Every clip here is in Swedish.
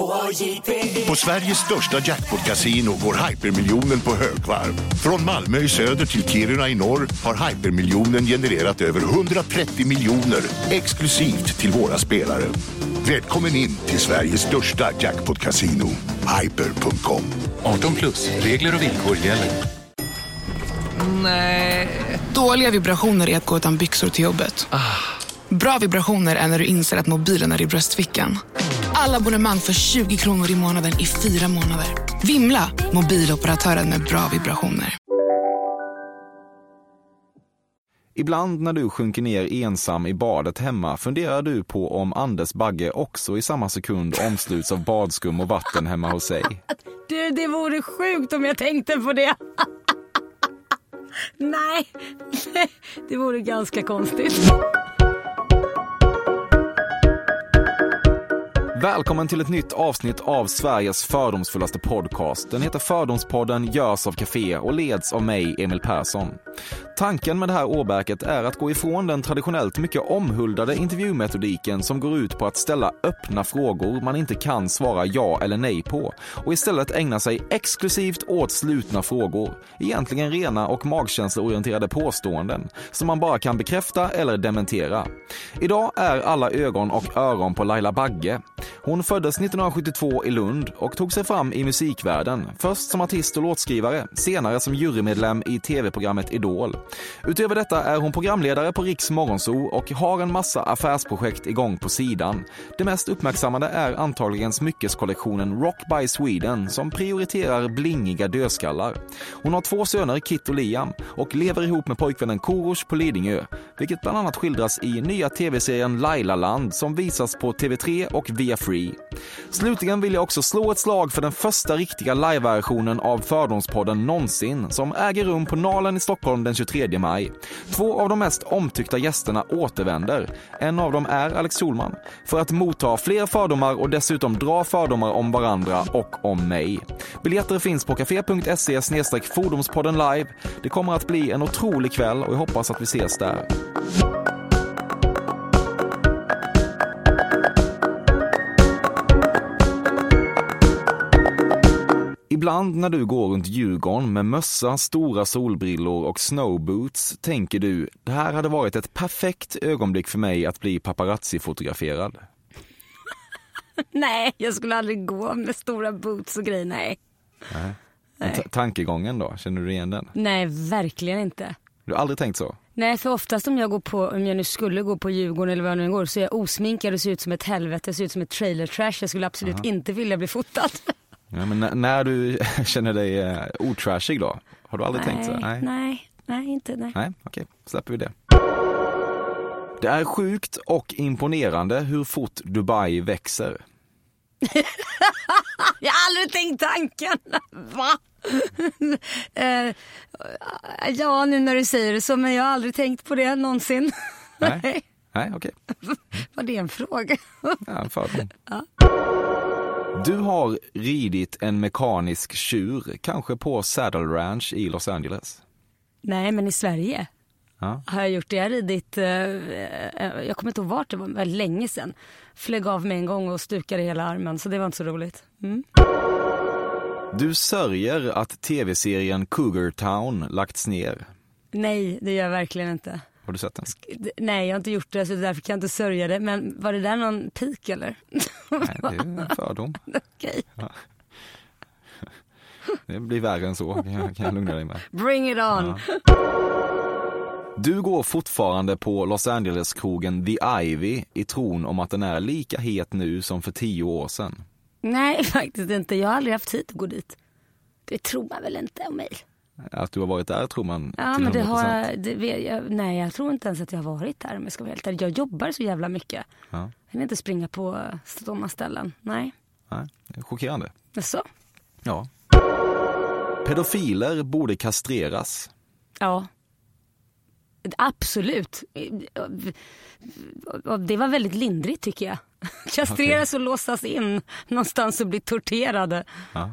På Sveriges största jackpot-casino går hypermiljonen på högvarv. Från Malmö i söder till Kiruna i norr har hypermiljonen genererat över 130 miljoner exklusivt till våra spelare. Välkommen in till Sveriges största jackpot-casino, hyper.com. 18+, regler och villkor gäller. Nej. Dåliga vibrationer är att gå utan byxor till jobbet. Bra vibrationer är när du inser att mobilen är i bröstfickan. Alla abonnemang för 20 kronor i månaden i 4 månader. Vimla, mobiloperatören med bra vibrationer. Ibland när du sjunker ner ensam i badet hemma funderar du på om Anders Bagge också i samma sekund omsluts av badskum och vatten hemma hos sig. Du, det vore sjukt om jag tänkte på det. Nej, det vore ganska konstigt. Välkommen till ett nytt avsnitt av Sveriges fördomsfullaste podcast. Den heter Fördomspodden, görs av Café och leds av mig, Emil Persson. Tanken med det här årbäket är att gå ifrån den traditionellt mycket omhuldade intervjumetodiken som går ut på att ställa öppna frågor man inte kan svara ja eller nej på och istället ägna sig exklusivt åt slutna frågor, egentligen rena och magkänsleorienterade påståenden som man bara kan bekräfta eller dementera. Idag är alla ögon och öron på Laila Bagge. Hon föddes 1972 i Lund och tog sig fram i musikvärlden, först som artist och låtskrivare, senare som jurymedlem i tv-programmet Idol. Utöver detta är hon programledare på Riks Morgonzoo och har en massa affärsprojekt igång på sidan. Det mest uppmärksammade är antagligen smyckeskollektionen Rock by Sweden som prioriterar blingiga dödskallar. Hon har 2 söner, Kit och Liam, och lever ihop med pojkvännen Korosh på Lidingö, vilket bland annat skildras i nya tv-serien Lailaland som visas på TV3 och via Free. Slutligen vill jag också slå ett slag för den första riktiga live-versionen av Fördomspodden någonsin som äger rum på Nalen i Stockholm den 23 maj. 2 av de mest omtyckta gästerna återvänder. En av dem är Alex Schulman för att motta fler fördomar och dessutom dra fördomar om varandra och om mig. Biljetter finns på café.se/Fördomspodden live. Det kommer att bli en otrolig kväll och jag hoppas att vi ses där. Ibland när du går runt Djurgården med mössa, stora solbrillor och snowboots tänker du, det här hade varit ett perfekt ögonblick för mig att bli paparazzi-fotograferad. Nej, jag skulle aldrig gå med stora boots och grejer, nej. Tankegången då, känner du igen den? Nej, verkligen inte. Du har aldrig tänkt så? Nej, för oftast om jag nu skulle gå på Djurgården eller vad jag nu går så är jag osminkad och ser ut som ett helvete, ser ut som ett trailer trash. Jag skulle absolut inte vilja bli fotad. Ja, men när du känner dig otrashig då? Har du aldrig tänkt så? Nej, inte. Nej, okej. Släpper vi det. Det är sjukt och imponerande hur fort Dubai växer. Jag har aldrig tänkt tanken. Va? Ja, nu när du säger det så, men jag har aldrig tänkt på det någonsin. Nej, okej. Var det en fråga? Ja, en fördom. Ja. Du har ridit en mekanisk tjur, kanske på Saddle Ranch i Los Angeles. Nej, men i Sverige har jag gjort det. Jag har ridit, jag kommer inte ihåg vart, det var väldigt länge sedan. Flög av mig en gång och stukade hela armen, så det var inte så roligt. Du sörjer att tv-serien Cougar Town lagts ner. Nej, det gör jag verkligen inte. Har du sett den? Nej, jag har inte gjort det, så därför kan jag inte sörja det. Men var det där någon pik eller? Nej, det är en fördom. Okej. Ja. Det blir värre än så, kan jag lugna dig med. Bring it on! Ja. Du går fortfarande på Los Angeles-krogen The Ivy i tron om att den är lika het nu som för 10 år sedan. Nej, faktiskt inte. Jag har aldrig haft tid att gå dit. Det tror man väl inte om mig. Att du har varit där tror man ja, till 100%. Men det har nej, jag tror inte ens att jag har varit där. Men jag ska vara helt ärlig. Jag jobbar så jävla mycket. Ja. Jag vill inte springa på sådana ställen. Nej, det är chockerande. Så? Ja. Pedofiler borde kastreras. Ja. Absolut. Det var väldigt lindrigt tycker jag. Kastreras och låsas in någonstans och bli torterade. Ja.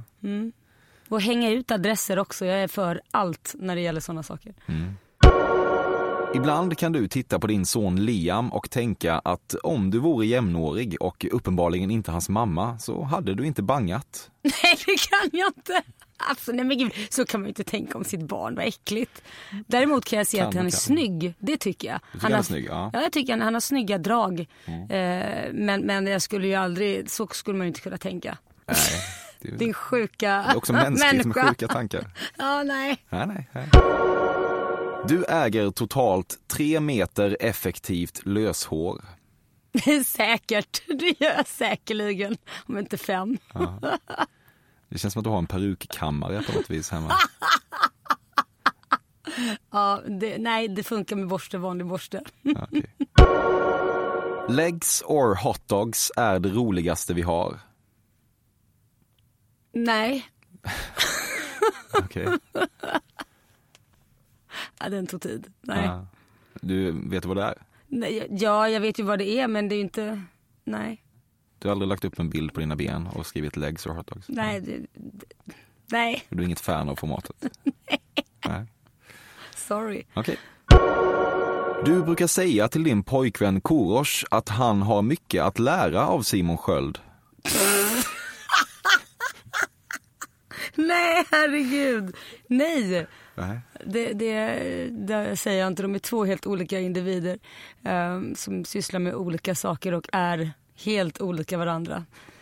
Och hänga ut adresser också. Jag är för allt när det gäller sådana saker. Ibland kan du titta på din son Liam och tänka att om du vore jämnårig och uppenbarligen inte hans mamma så hade du inte bangat. Nej, det kan jag inte. Alltså, nej men gud, så kan man ju inte tänka om sitt barn, vad äckligt. Däremot kan jag se att han är snygg, det tycker jag. Han är snygg, ja. Ja, jag tycker han har snygga drag. Men jag skulle ju aldrig, så skulle man ju inte kunna tänka. Nej. Din sjuka det är också mänskligt med sjuka tankar. Ja, nej. Nej. Du äger totalt 3 meter effektivt löshår. Säkert, det gör jag säkerligen. Om inte 5. Ja. Det känns som att du har en perukkammare på något vis hemma. Ja, det funkar med borste, vanlig borste. Okay. Legs or hotdogs är det roligaste vi har. Nej. Okej. Ja, den tog tid. Nej. Ja. Du vet vad det är? Nej, ja, jag vet ju vad det är, men det är ju inte... Nej. Du har aldrig lagt upp en bild på dina ben och skrivit legs or hotdogs? Nej, nej. Du är inget fan av formatet? Nej. Sorry. Okej. Du brukar säga till din pojkvän Korosh att han har mycket att lära av Simon Sköld. Nej, herregud. Nej. Nej. Det säger jag inte. De är 2 helt olika individer som sysslar med olika saker och är helt olika varandra.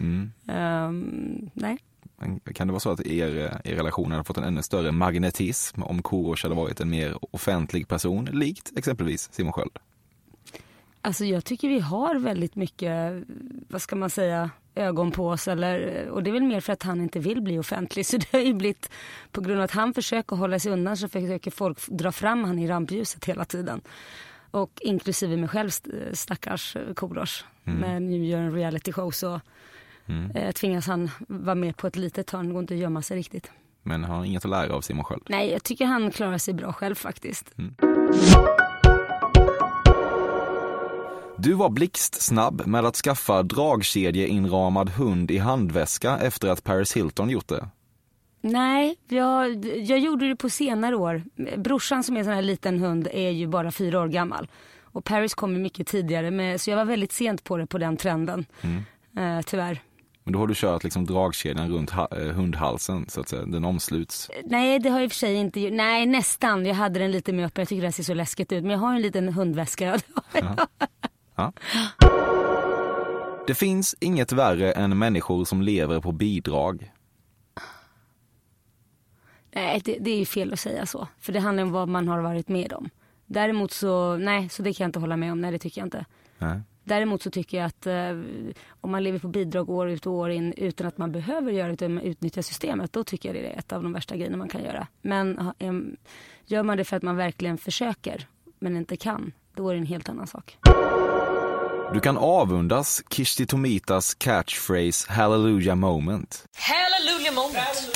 Nej. Kan det vara så att er relation hade fått en ännu större magnetism om Korosh hade varit en mer offentlig person, likt exempelvis Simon Sköld? Alltså jag tycker vi har väldigt mycket, vad ska man säga, ögon på oss. Och det är väl mer för att han inte vill bli offentlig. Så det har ju blivit, på grund av att han försöker hålla sig undan, så försöker folk dra fram han i rampljuset hela tiden. Och inklusive mig själv, stackars Korosh. Men nu gör en reality show så tvingas han vara med på ett litet hörn. Det går inte att gömma sig riktigt. Men har han inget att lära av Simon Sköld? Nej, jag tycker han klarar sig bra själv faktiskt. Du var blixtsnabb med att skaffa dragkedjeinramad hund i handväska efter att Paris Hilton gjort det. Nej, jag gjorde det på senare år. Brorsan som är en sån här liten hund är ju bara 4 år gammal. Och Paris kom ju mycket tidigare, så jag var väldigt sent på det, på den trenden. Tyvärr. Men då har du kört liksom dragkedjan runt hundhalsen så att säga, den omsluts? Nej, det har jag i och för sig inte gjort. Nej, nästan. Jag hade den lite med upp, jag tycker det ser så läskigt ut. Men jag har en liten hundväska. Ja. Det finns inget värre än människor som lever på bidrag. Nej, det är ju fel att säga så. För det handlar om vad man har varit med om. Däremot så, nej, så det kan jag inte hålla med om. Nej, det tycker jag inte. Nej. Däremot så tycker jag att om man lever på bidrag år ut och år in utan att man behöver göra det, utan man utnyttjar systemet, då tycker jag det är ett av de värsta grejerna man kan göra. Men gör man det för att man verkligen försöker men inte kan, då är det en helt annan sak. Du kan avundas Kishti Tomitas catchphrase Hallelujah moment. Hallelujah moment!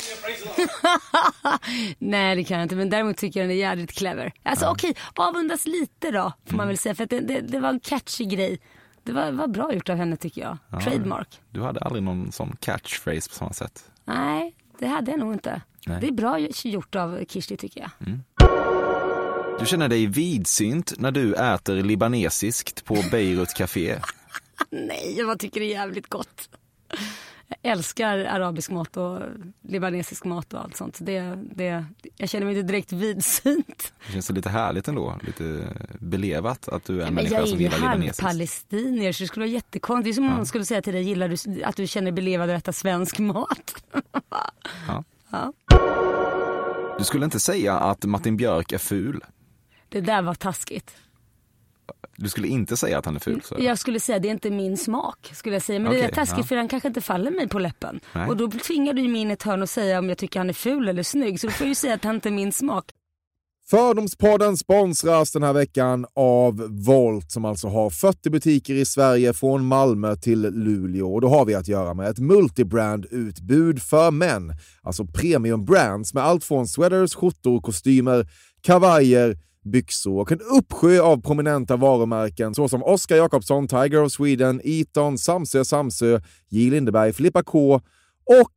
Nej, det kan jag inte, men däremot tycker jag den är jävligt clever. Alltså okej, avundas lite då, får man väl säga, för att det var en catchy grej. Det var bra gjort av henne, tycker jag. Ja, trademark. Du hade aldrig någon sån catchphrase på samma sätt? Nej, det hade jag nog inte. Nej. Det är bra gjort av Kishti, tycker jag. Du känner dig vidsynt när du äter libanesiskt på Beirut Café. Nej, jag tycker det är jävligt gott. Jag älskar arabisk mat och libanesisk mat och allt sånt. Jag känner mig inte direkt vidsynt. Det känns lite härligt ändå, lite belevat att du är en människa som gillar libanesiskt. Jag är ju halvpalestinier, så det skulle vara jättekonstigt. Det är som om någon skulle säga till dig, gillar du att du känner belevad att äta svensk mat? Ja. Du skulle inte säga att Martin Björk är ful? Det där var taskigt. Du skulle inte säga att han är ful? Så. Jag skulle säga att det är inte min smak, skulle jag säga. Men det är taskigt för han kanske inte faller mig på läppen. Nej. Och då tvingar du mig in ett hörn och säga om jag tycker han är ful eller snygg. Så då får jag ju säga att han inte är min smak. Fördomspodden sponsras den här veckan av Volt, som alltså har 40 butiker i Sverige från Malmö till Luleå. Och då har vi att göra med ett multibrand-utbud för män. Alltså premium brands med allt från sweaters, skjortor, kostymer, kavajer, byxor och en uppsjö av prominenta varumärken såsom Oscar Jakobsson, Tiger of Sweden, Eton, Samsö, J. Lindeberg, Filippa K och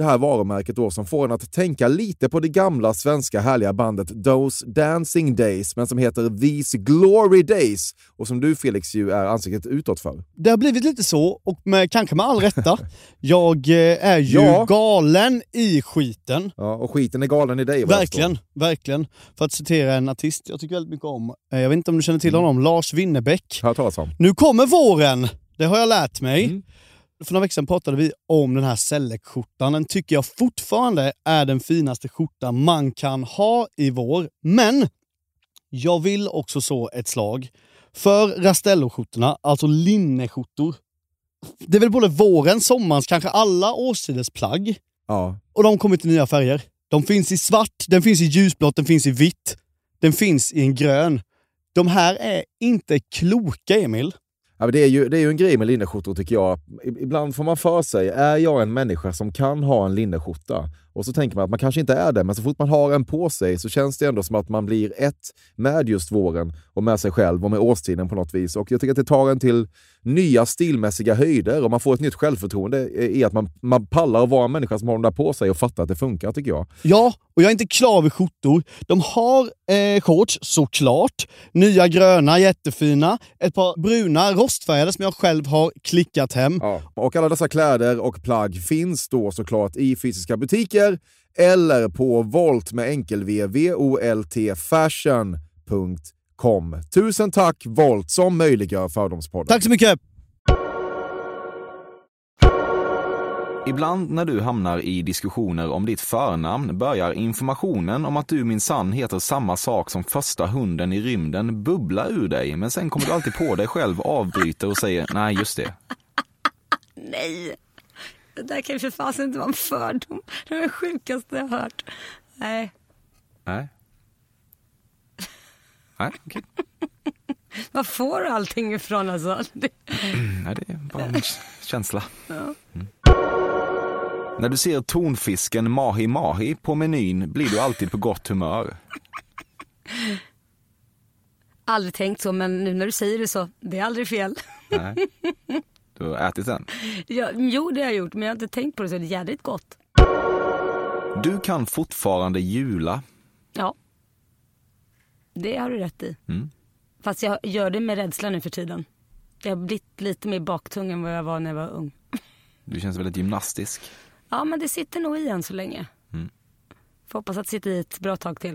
det här varumärket då som får en att tänka lite på det gamla svenska härliga bandet Those Dancing Days, men som heter These Glory Days och som du Felix ju är ansiktet utåt för. Det har blivit lite så och kanske med all rätta. Jag är ju galen i skiten. Ja, och skiten är galen i dig. Verkligen. För att citera en artist jag tycker väldigt mycket om. Jag vet inte om du känner till honom, Lars Winnerbäck. Hört talas om. Nu kommer våren, det har jag lärt mig. För några veckor sedan pratade vi om den här Selleck-skjortan. Den tycker jag fortfarande är den finaste skjortan man kan ha i vår. Men jag vill också så ett slag för Rastello-skjortorna, alltså linneskjortor. Det är väl både våren, sommarens, kanske alla årstiders plagg. Ja. Och de kommer till nya färger. De finns i svart, den finns i ljusblått, den finns i vitt. Den finns i en grön. De här är inte kloka, Emil. Ja, det är ju en grej med linneskjortor tycker jag. Ibland får man för sig, är jag en människa som kan ha en linneskjorta? Och så tänker man att man kanske inte är det, men så fort man har en på sig så känns det ändå som att man blir ett med just våren och med sig själv och med årstiden på något vis. Och jag tycker att det tar en till nya stilmässiga höjder och man får ett nytt självförtroende i att man pallar att vara en människa som har dem där på sig och fattar att det funkar, tycker jag. Ja, och jag är inte klar vid skjortor. De har shorts, såklart. Nya gröna, jättefina. Ett par bruna rostfärgade som jag själv har klickat hem. Ja. Och alla dessa kläder och plagg finns då såklart i fysiska butiker eller på Volt med enkel-v, voltfashion.com. Tusen tack Volt som möjliggör Fördomspodden. Tack så mycket! Ibland när du hamnar i diskussioner om ditt förnamn börjar informationen om att du minsann heter samma sak som första hunden i rymden bubbla ur dig, men sen kommer du alltid på dig själv, avbryter och säger nej just det. Nej, det där kan ju för fasen inte vara en fördom. Det är det sjukaste jag har hört. Nej. Okej. Vad får du allting ifrån alltså? Nej, det är bara en känsla. Ja. När du ser tonfisken Mahi Mahi på menyn blir du alltid på gott humör. Aldrig tänkt så, men nu när du säger det så, det är aldrig fel. Nej. Du har ätit den? Ja, jo, det har jag gjort, men jag har inte tänkt på det så det är jävligt gott. Du kan fortfarande jula. Ja. Det har du rätt i. Fast jag gör det med rädsla nu för tiden. Jag har blivit lite mer baktung än vad jag var när jag var ung. Du känns väldigt gymnastisk. Ja, men det sitter nog i än så länge. Får hoppas att det sitter i ett bra tag till.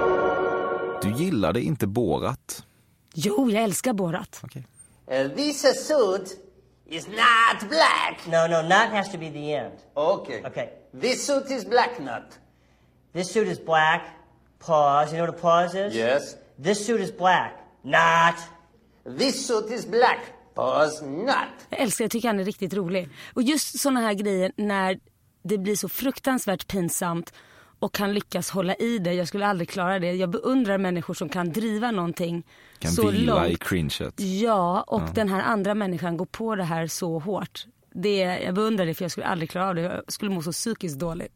Du gillade inte Borat. Jo, jag älskar Borat. Okay. This suit is not black. No, not has to be the end. Okay. This suit is black, not. This suit is black. Pause. You know what a pause is? Yes. This suit is black. Not. This suit is black. Pause, not. Jag tycker han är riktigt rolig. Och just såna här grejer när det blir så fruktansvärt pinsamt och kan lyckas hålla i det. Jag skulle aldrig klara det. Jag beundrar människor som kan driva någonting kan så vila långt. I cringet. Ja, och den här andra människan går på det här så hårt. Jag beundrar det för jag skulle aldrig klara av det. Jag skulle må så psykiskt dåligt.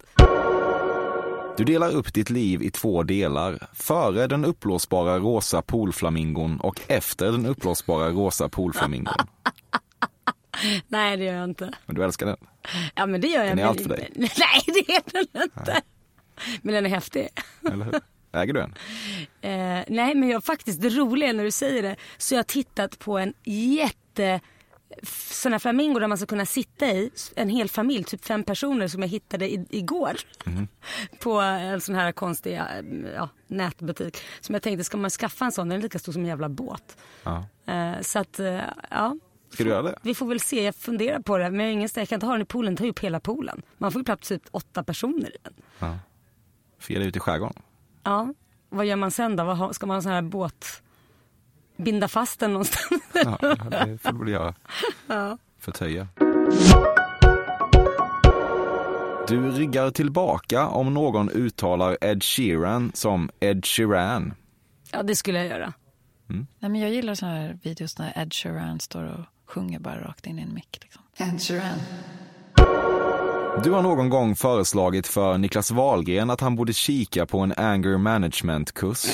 Du delar upp ditt liv i 2 delar. Före den uppblåsbara rosa poolflamingon och efter den uppblåsbara rosa poolflamingon. Nej, det gör jag inte. Men du älskar den? Ja, men det gör jag. Den är allt för dig? Nej, det är den inte. Nej. Men den är häftig. Eller hur? Äger du den? Nej, men det roliga när du säger det, så jag har tittat på en sån här flamingo där man ska kunna sitta i, en hel familj, typ 5 personer som jag hittade igår på en sån här konstig nätbutik som jag tänkte, ska man skaffa en sån, den är lika stor som en jävla båt. Så att, ja. Ska du göra det? Vi får väl se, jag funderar på det, men jag kan inte ha den i poolen, ta upp hela poolen. Man får ju plats typ 8 personer i den. Ja. Fjälla ut i skärgården. Ja, vad gör man sen då? Ska man ha en sån här båt, binda fast den någonstans? Ja, det får du väl göra. Ja. Förtöja. Du ryggar tillbaka om någon uttalar Ed Sheeran som Ed Sheeran. Ja, det skulle jag göra. Nej, men jag gillar såna här videos när Ed Sheeran står och sjunger bara rakt in i en mick. Liksom. Ed Sheeran. Du har någon gång föreslagit för Niklas Wahlgren att han borde kika på en anger management-kurs.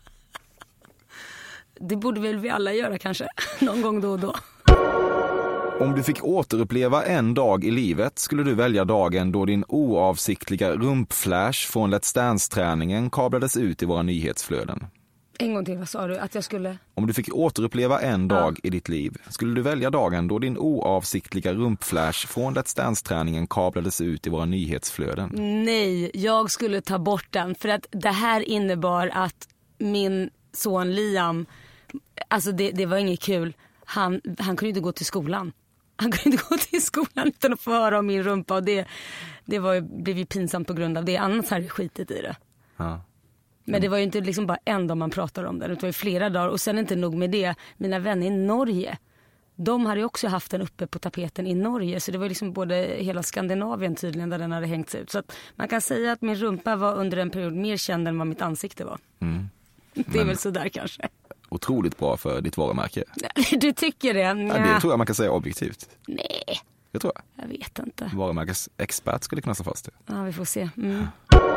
Det borde väl vi alla göra kanske, någon gång då och då. Om du fick återuppleva en dag i livet skulle du välja dagen då din oavsiktliga rumpflash från Let's Dance-träningen kablades ut i våra nyhetsflöden. En gång till, vad sa du? Att jag skulle... Om du fick återuppleva en dag i ditt liv skulle du välja dagen då din oavsiktliga rumpflash från Let's Dance-träningen kablades ut i våra nyhetsflöden. Nej, jag skulle ta bort den. För att det här innebar att min son Liam, alltså det var inget kul. Han kunde inte gå till skolan. Han kunde inte gå till skolan utan att få höra om min rumpa. Och det blev ju pinsamt på grund av det. Annars hade jag skitit i det. Ja. Men det var ju inte liksom bara en dag man pratar om det. Det var ju flera dagar. Och sen inte nog med det. Mina vänner i Norge, de hade ju också haft den uppe på tapeten i Norge. Så det var liksom både hela Skandinavien tydligen där den hade hängts ut. Så att man kan säga att min rumpa var under en period mer känd än vad mitt ansikte var. Mm. Det är väl så där kanske. Otroligt bra för ditt varumärke. Du tycker det? Ja, det tror jag man kan säga objektivt. Nej. Det tror jag. Jag vet inte. Varumärkesexpert skulle kunna slå fast det. Ja, vi får se. Mm.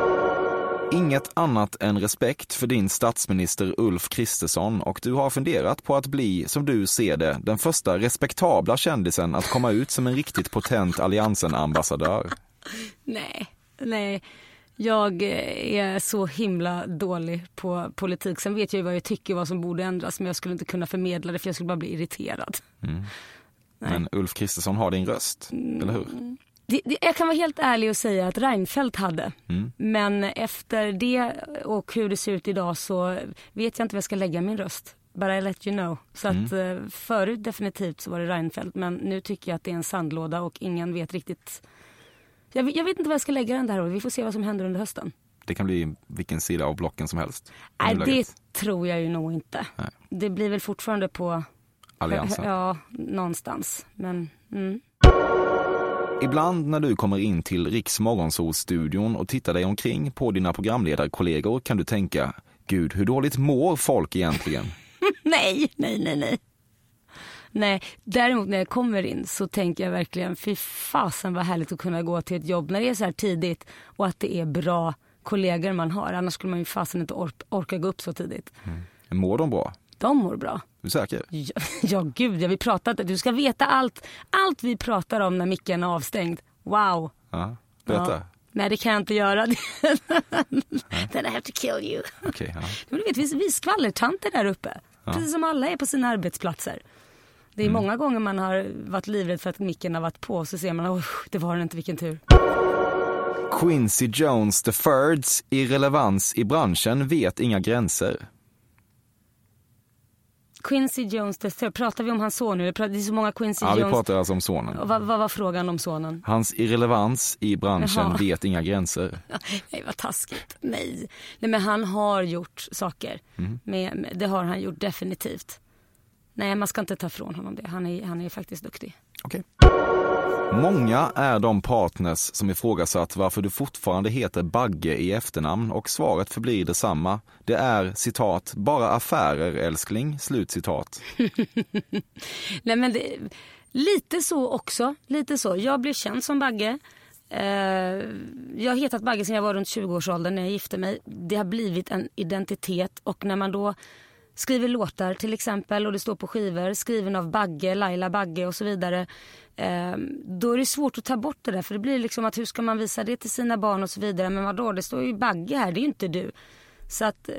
Inget annat än respekt för din statsminister Ulf Kristersson, och du har funderat på att bli, som du ser det, den första respektabla kändisen att komma ut som en riktigt potent Alliansen-ambassadör. Nej. Jag är så himla dålig på politik. Sen vet jag ju vad jag tycker, vad som borde ändras, men jag skulle inte kunna förmedla det för jag skulle bara bli irriterad. Mm. Men Ulf Kristersson har din röst, eller hur? Jag kan vara helt ärlig och säga att Reinfeldt hade. Men efter det och hur det ser ut idag så vet jag inte vad jag ska lägga min röst. But I let you know. Så att förut definitivt så var det Reinfeldt. Men nu tycker jag att det är en sandlåda och ingen vet riktigt. Jag vet inte vad jag ska lägga den där och vi får se vad som händer under hösten. Det kan bli vilken sida av blocken som helst. Nej, det tror jag ju nog inte. Nej. Det blir väl fortfarande på Alliansen. Ja, någonstans. Men Ibland när du kommer in till Riks Morgonzoo-studion och tittar dig omkring på dina programledarkollegor kan du tänka, gud, hur dåligt mår folk egentligen? Nej. Nej, däremot när jag kommer in så tänker jag verkligen, fy fasen vad härligt att kunna gå till ett jobb när det är så här tidigt och att det är bra kollegor man har. Annars skulle man ju fasen inte orka gå upp så tidigt. Mår de bra? De mår bra. Du är säker? Ja gud, vi pratat. Du ska veta allt vi pratar om när micken är avstängd. Wow. Ja, berätta. Ja. Nej, det kan jag inte göra. Then I have to kill you. Okay, ja. Men du vet, vi skvallertanter där uppe. Ja. Precis som alla är på sina arbetsplatser. Det är många gånger man har varit livrädd för att micken har varit på. Så ser man, det var den inte, vilken tur. Quincy Jones the Third's irrelevans i branschen vet inga gränser. Quincy Jones the Third, pratar vi om hans son nu? Det är så många Quincy Jones. Ja, vi pratar alltså om sonen. Och vad var frågan om sonen? Hans irrelevans i branschen vet inga gränser. Nej, vad taskigt. Nej, men han har gjort saker. Det har han gjort definitivt. Nej, man ska inte ta från honom det. Han är faktiskt duktig. Okej. Många är de partners som ifrågasatt varför du fortfarande heter Bagge i efternamn, och svaret förblir detsamma. Det är, citat, bara affärer älskling, slutcitat. Nej, men lite så också. Lite så. Jag blev känd som Bagge. Jag har hetat Bagge sedan jag var runt 20-årsåldern när jag gifte mig. Det har blivit en identitet, och när man då skriver låtar till exempel och det står på skivor skriven av Bagge, Laila Bagge och så vidare, då är det svårt att ta bort det där, för det blir liksom att hur ska man visa det till sina barn och så vidare, men vadå, det står ju Bagge här, det är ju inte du. Så att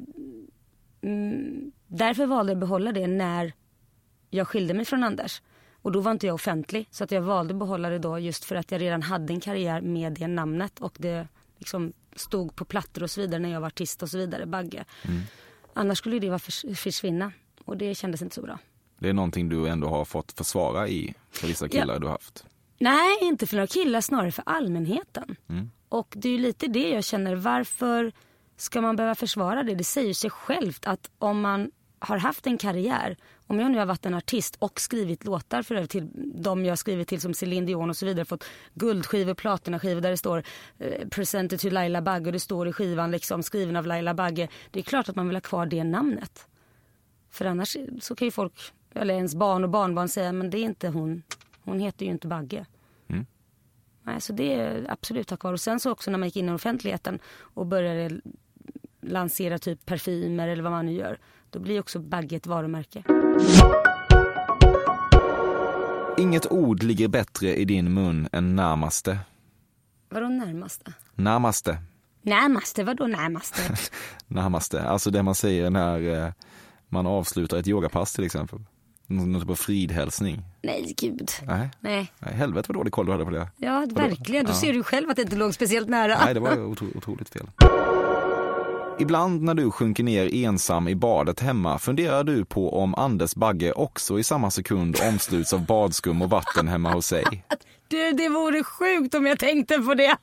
därför valde jag att behålla det när jag skilde mig från Anders, och då var inte jag offentlig, så att jag valde att behålla det då just för att jag redan hade en karriär med det namnet och det liksom stod på plattor och så vidare när jag var artist och så vidare, Bagge. Annars skulle det försvinna. Och det kändes inte så bra. Det är någonting du ändå har fått försvara för vissa killar du har haft? Nej, inte för några killar, snarare för allmänheten. Och det är ju lite det jag känner. Varför ska man behöva försvara det? Det säger sig självt att om man har haft en karriär, om jag nu har varit en artist och skrivit låtar för till de jag har skrivit till som Celine Dion och så vidare, fått guldskivor, platinaskivor där det står presented to Laila Bagge och det står i skivan liksom skriven av Laila Bagge. Det är klart att man vill ha kvar det namnet. För annars så kan ju folk, eller ens barn och barnbarn säga, men det är inte hon. Hon heter ju inte Bagge. Nej, så det är absolut tack vare. Och sen så också när man gick in i offentligheten och började lansera typ parfymer eller vad man nu gör, då blir också Bagge ett varumärke. Inget ord ligger bättre i din mun än närmaste. Vadå närmaste? Närmaste. Närmaste, vadå närmaste? Närmaste, alltså det man säger när man avslutar ett yogapass till exempel. Något på fridhälsning. Nej, gud. Nej, helvete vad dålig koll du hade på det. Ja, verkligen. Du ser ju själv att det inte låg speciellt nära. Nej, det var otroligt fel. Ibland när du sjunker ner ensam i badet hemma funderar du på om Anders Bagge också i samma sekund omsluts av badskum och vatten hemma hos sig. Du, det vore sjukt om jag tänkte på det.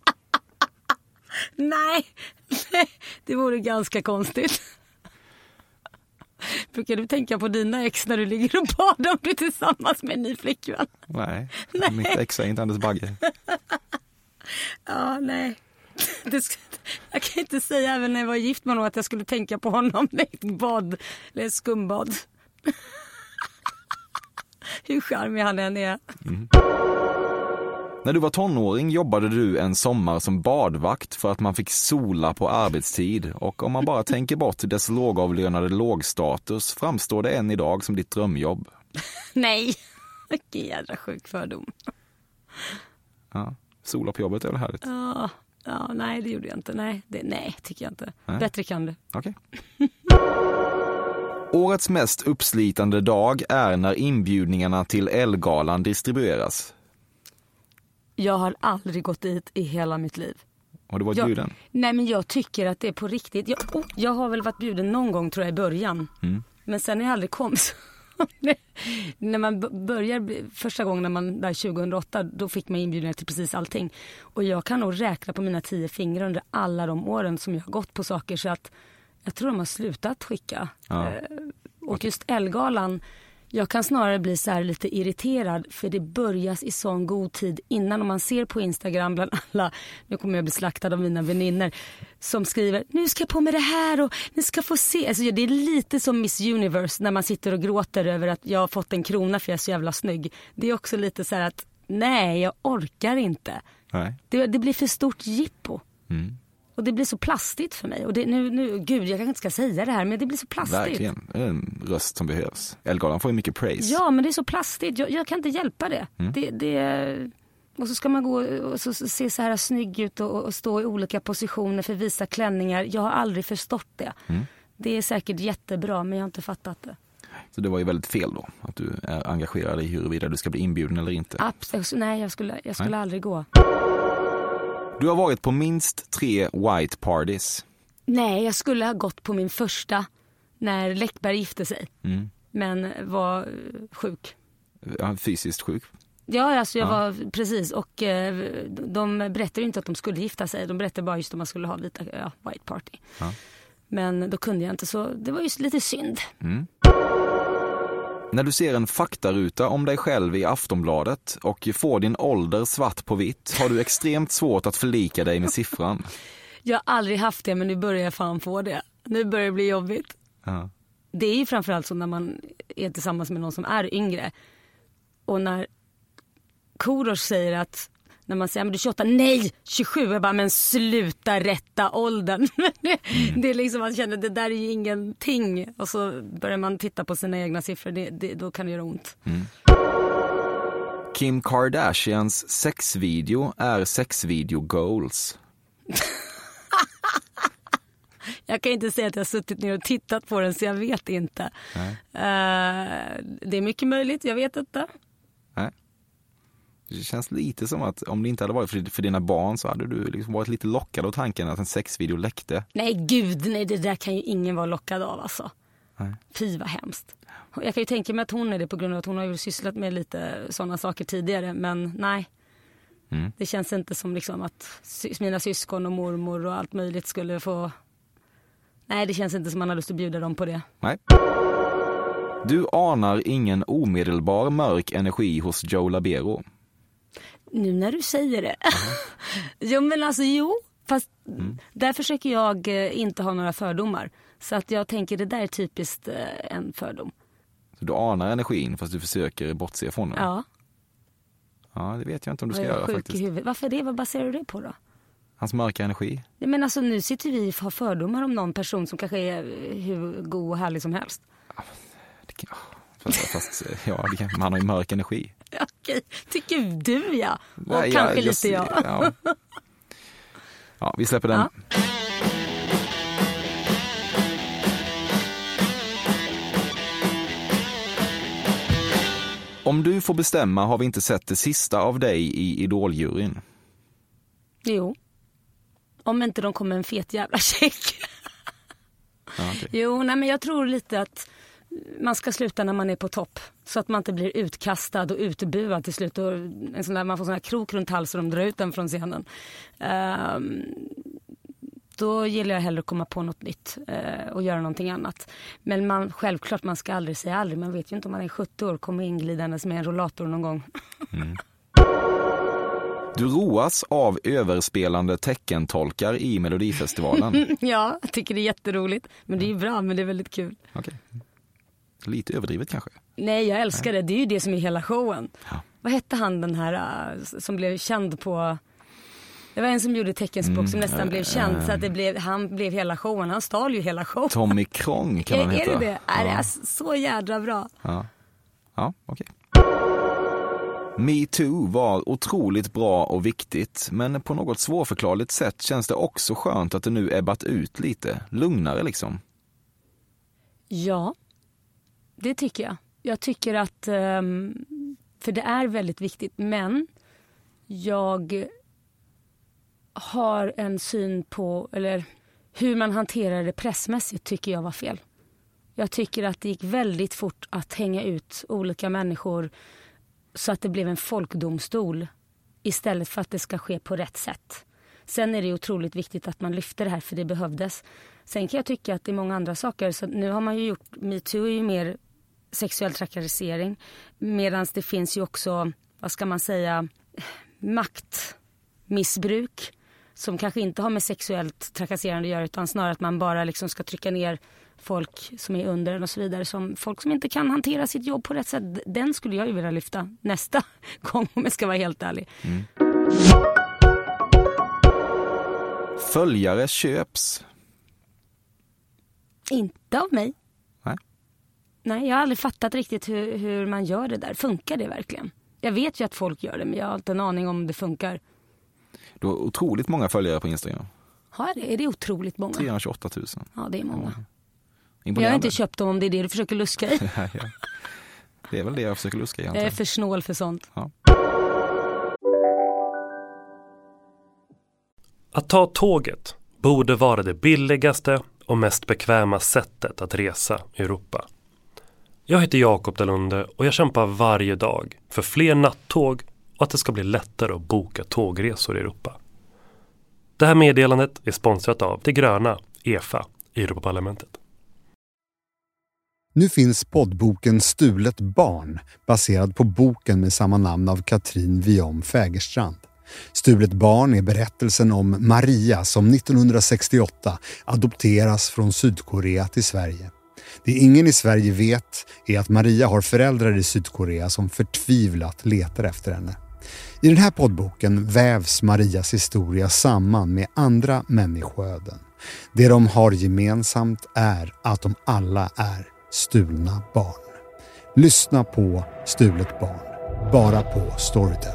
Nej, det vore ganska konstigt. Brukar du tänka på dina ex när du ligger och badar om du är tillsammans med en ny flickvän? Nej. Mitt ex är inte Anders Bagge. Ja, nej. Jag kan inte säga även när jag var gift med honom att jag skulle tänka på honom i ett bad eller skumbad. Hur charmig han än är. När du var tonåring jobbade du en sommar som badvakt för att man fick sola på arbetstid. Och om man bara tänker bort dess lågavlönade lågstatus framstår det än idag som ditt drömjobb. Nej, vilken jädra sjuk fördom. Ja, sola på jobbet är väl härligt? Ja, nej det gjorde jag inte. Nej, tycker jag inte. Nej. Bättre kan du. Okej. Årets mest uppslitande dag är när inbjudningarna till Ellegalan distribueras. Jag har aldrig gått dit i hela mitt liv. Har du varit bjuden? Nej, men jag tycker att det är på riktigt. Jag har väl varit bjuden någon gång tror jag i början. Men sen när jag aldrig kom så... när man börjar första gången när man där 2008 då fick man inbjudningar till precis allting. Och jag kan nog räkna på mina 10 fingrar under alla de åren som jag har gått på saker så att jag tror de har slutat skicka. Och just Ellegalan, jag kan snarare bli så här lite irriterad för det börjas i sån god tid innan. Om man ser på Instagram bland alla, nu kommer jag bli slaktad av mina vänner som skriver, nu ska jag på med det här och ni ska få se. Alltså, det är lite som Miss Universe när man sitter och gråter över att jag har fått en krona för jag är så jävla snygg. Det är också lite så här att nej, jag orkar inte. Nej. Det blir för stort jippo. Och det blir så plastigt för mig. Och det, nu, gud, jag kanske inte ska säga det här, men det blir så plastigt. Verkligen, det är en röst som behövs. Ellegalan får ju mycket praise. Ja, men det är så plastigt. Jag kan inte hjälpa det. Och så ska man gå och så se så här snygg ut och stå i olika positioner för visa klänningar. Jag har aldrig förstått det. Det är säkert jättebra, men jag har inte fattat det. Så det var ju väldigt fel då, att du är engagerad i huruvida du ska bli inbjuden eller inte. Absolut, nej, jag skulle aldrig gå. Du har varit på minst 3 white parties. Nej, jag skulle ha gått på min första när Läckberg gifte sig. Men var sjuk. Ja, fysiskt sjuk? Ja, alltså jag var precis. Och de berättade inte att de skulle gifta sig. De berättade bara just att man skulle ha white party. Men då kunde jag inte, så det var just lite synd. När du ser en faktaruta om dig själv i Aftonbladet och får din ålder svart på vitt har du extremt svårt att förlika dig med siffran. Jag har aldrig haft det, men nu börjar jag fan få det. Nu börjar det bli jobbigt. Det är ju framförallt så när man är tillsammans med någon som är yngre. Och när Korosh säger att när man säger, men du är 28, nej 27, jag bara, men sluta rätta åldern. Det är liksom, man känner, det där är ju ingenting. Och så börjar man titta på sina egna siffror, då kan det göra ont. Kim Kardashians sexvideo är sexvideo goals. Jag kan inte säga att jag har suttit ner och tittat på den, så jag vet inte. Det är mycket möjligt, jag vet inte. Nej. Det känns lite som att om det inte hade varit för dina barn så hade du liksom varit lite lockad av tanken att en sexvideo läckte. Nej gud, nej, det där kan ju ingen vara lockad av alltså. Nej. Fy vad hemskt. Jag kan ju tänka mig att hon är det på grund av att hon har ju sysslat med lite sådana saker tidigare, men nej. Det känns inte som liksom att mina syskon och mormor och allt möjligt skulle få... Nej, det känns inte som man har lust att bjuda dem på det. Nej. Du anar ingen omedelbar mörk energi hos Joe Labero. Nu när du säger det. Jo, men alltså fast där försöker jag inte ha några fördomar. Så att jag tänker det där är typiskt en fördom. Så du anar energin fast du försöker bortse från den? Ja. Ja, det vet jag inte om du ska göra faktiskt. Varför det? Vad baserar du det på då? Hans mörka energi? Men alltså nu sitter vi och har fördomar om någon person som kanske är hur god och härlig som helst. Fast man har ju mörk energi. Okej, tycker du ja. Och nej, kanske lite jag. Ja. Ja, vi släpper den. Ja. Om du får bestämma har vi inte sett det sista av dig i Idol-juryn. Jo. Om inte de kommer en fet jävla check. Ja, okay. Jo, nej, men jag tror lite att man ska sluta när man är på topp. Så att man inte blir utkastad och utbuad till slut. Och en sån där, man får sån här krok runt halsen och de drar ut den från scenen. Då gillar jag hellre att komma på något nytt och göra någonting annat. Men självklart, man ska aldrig säga aldrig. Man vet ju inte om man är 70 år kommer inglidandes med en rollator någon gång. Mm. Du roas av överspelande teckentolkar i Melodifestivalen. Ja, jag tycker det är jätteroligt. Men det är ju bra, men det är väldigt kul. Okej. Lite överdrivet kanske? Nej, jag älskar det. Det är ju det som är hela showen. Ja. Vad hette han den här som blev känd på... Det var en som gjorde teckenspråk som nästan blev känd. Så att han blev hela showen. Han stal ju hela showen. Tommy Krong kan man heta. Är det det? Ja. Det är så jädra bra. Ja, okej. Me Too var otroligt bra och viktigt, men på något svårförklarligt sätt känns det också skönt att det nu ebbat ut lite. Lugnare liksom. Ja, det tycker jag. Jag tycker att, för det är väldigt viktigt, men jag har en syn på, eller hur man hanterar det pressmässigt tycker jag var fel. Jag tycker att det gick väldigt fort att hänga ut olika människor så att det blev en folkdomstol istället för att det ska ske på rätt sätt. Sen är det otroligt viktigt att man lyfter det här, för det behövdes. Sen kan jag tycka att det är många andra saker. Så nu har man ju gjort, MeToo är ju mer sexuell trakassering. Medan det finns ju också, vad ska man säga, maktmissbruk. Som kanske inte har med sexuellt trakasserande att göra, utan snarare att man bara liksom ska trycka ner folk som är under en och så vidare. Som folk som inte kan hantera sitt jobb på rätt sätt. Den skulle jag ju vilja lyfta nästa gång, om jag ska vara helt ärlig. Mm. Följare köps. Inte av mig. Nej, jag har aldrig fattat riktigt hur man gör det där. Funkar det verkligen? Jag vet ju att folk gör det, men jag har inte en aning om det funkar. Du har otroligt många följare på Instagram. Är det otroligt många? 328 000. Ja, det är många. Imponerande. Jag har inte köpt dem om det är det du försöker luska i. Ja. Det är väl det jag försöker luska i. Jag är för snål för sånt. Ja. Att ta tåget borde vara det billigaste och mest bekväma sättet att resa i Europa. Jag heter Jakob Dalunde och jag kämpar varje dag för fler nattåg och att det ska bli lättare att boka tågresor i Europa. Det här meddelandet är sponsrat av det gröna EFA i Europaparlamentet. Nu finns poddboken Stulet barn, baserad på boken med samma namn av Katrin Viom Fägerstrand. Stulet barn är berättelsen om Maria som 1968 adopteras från Sydkorea till Sverige. Det ingen i Sverige vet är att Maria har föräldrar i Sydkorea som förtvivlat letar efter henne. I den här poddboken vävs Marias historia samman med andra människoöden. Det de har gemensamt är att de alla är stulna barn. Lyssna på Stulet barn, bara på Storytel.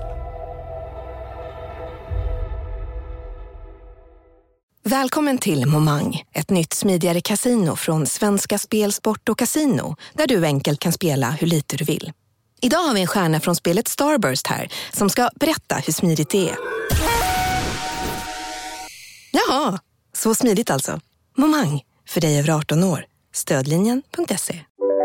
Välkommen till Momang, ett nytt smidigare kasino från Svenska Spel, Sport och Casino, där du enkelt kan spela hur lite du vill. Idag har vi en stjärna från spelet Starburst här som ska berätta hur smidigt det är. Jaha, så smidigt alltså. Momang, för dig över 18 år. Stödlinjen.se.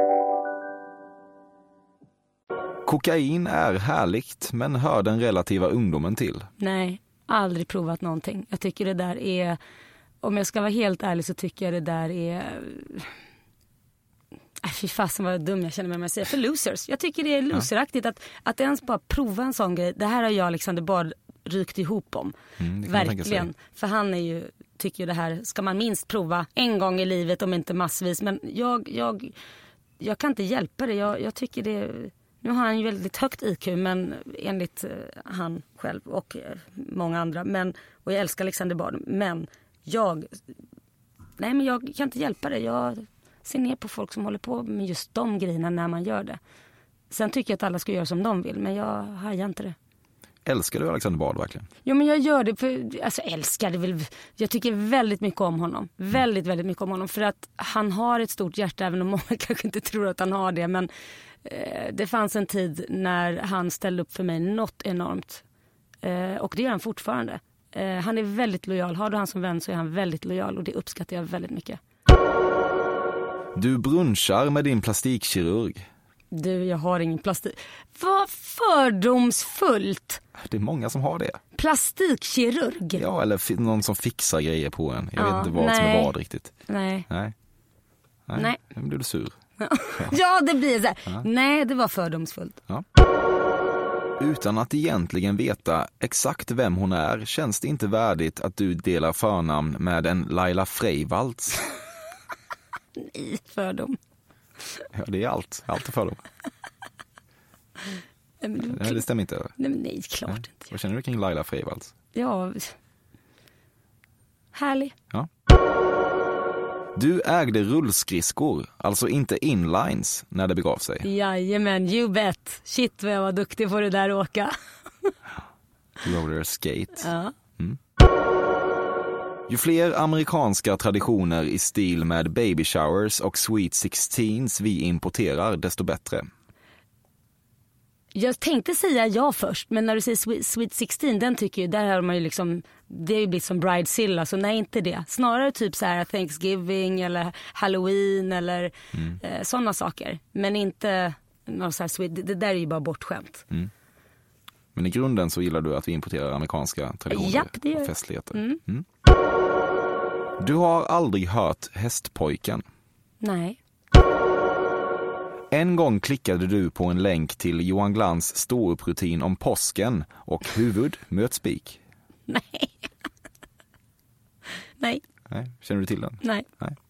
Kokain är härligt, men hör den relativa ungdomen till? Nej, aldrig provat någonting. Jag tycker det där är, om jag ska vara helt ärlig så tycker jag det där är... Fy fasen vad dum jag känner med mig att säga. För losers. Jag tycker det är loseraktigt att ens bara prova en sån grej. Det här har jag liksom bara rykt ihop om. Verkligen. För han är ju, tycker ju det här ska man minst prova en gång i livet, om inte massvis. Men jag kan inte hjälpa det. Jag tycker det... Nu har han ju väldigt högt IQ, men enligt han själv och många andra. Och jag älskar Alexander Bard. Men jag kan inte hjälpa det. Jag ser ner på folk som håller på med just de grejerna när man gör det. Sen tycker jag att alla ska göra som de vill, men jag hajar inte det. Älskar du Alexander Bard verkligen? Jo, men jag gör det för, alltså älskar det väl. Jag tycker väldigt mycket om honom. Väldigt, väldigt mycket om honom. För att han har ett stort hjärta, även om många kanske inte tror att han har det. Men det fanns en tid när han ställde upp för mig något enormt. Och det gör han fortfarande. Han är väldigt lojal. Har du han som vän så är han väldigt lojal. Och det uppskattar jag väldigt mycket. Du brunchar med din plastikkirurg. Du, jag har ingen plastik. Vad fördomsfullt. Det är många som har det. Plastikkirurg? Ja, eller någon som fixar grejer på en. Jag vet inte vad som är vad riktigt. Nej. Nu blir du sur. Ja, det blir så här. Ja. Nej, det var fördomsfullt. Ja. Utan att egentligen veta exakt vem hon är känns det inte värdigt att du delar förnamn med en Laila Freivalds. Nej, fördom. Ja, det är allt är fördom. Nej, det stämmer inte. Nej, klart inte. Vad känner du kring Laila Freivalds? Ja, härlig. Ja. Du ägde rullskridskor, alltså inte inlines, när det begav sig. Jajamän, you bet. Shit vad jag var duktig på det där att åka. Roller skate. Ja. Mm. Ju fler amerikanska traditioner i stil med baby showers och sweet 16s vi importerar, desto bättre. Jag tänkte säga ja först, men när du säger sweet 16, den tycker jag, där har man ju liksom, det är ju blivit som bridezilla, så nej, inte det. Snarare typ så här Thanksgiving eller Halloween eller sådana saker. Men inte något så här sweet, det där är ju bara bortskämt. Mm. Men i grunden så gillar du att vi importerar amerikanska traditioner och festligheter. Mm. Du har aldrig hört Hästpojken? Nej. En gång klickade du på en länk till Johan Glans ståupprutin om påsken och huvud möt spik. Nej. Nej. Känner du till den? Nej.